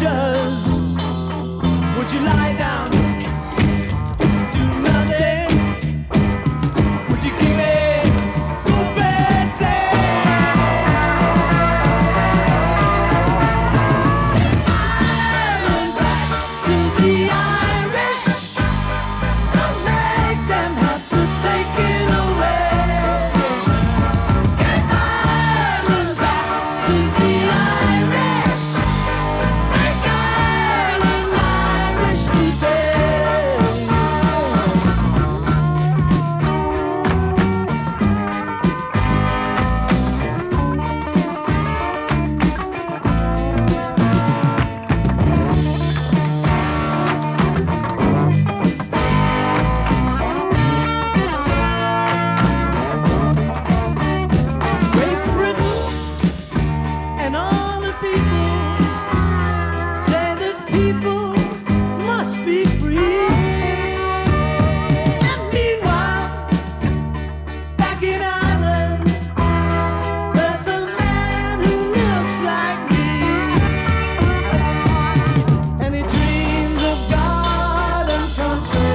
soldiers. Would you lie down, do nothing? Would you give it open say? Ireland back to the Irish. Don't make them have to take it away. Give Ireland back to the Irish. Make Ireland Irish today. Great Britain and all the people say that people must be free. And meanwhile, back in Ireland, there's a man who looks like me, and he dreams of God and country,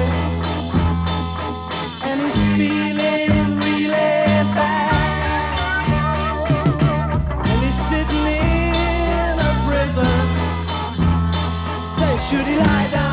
and he's feeling really bad, and he's sitting in a prison. Say, should he lie down?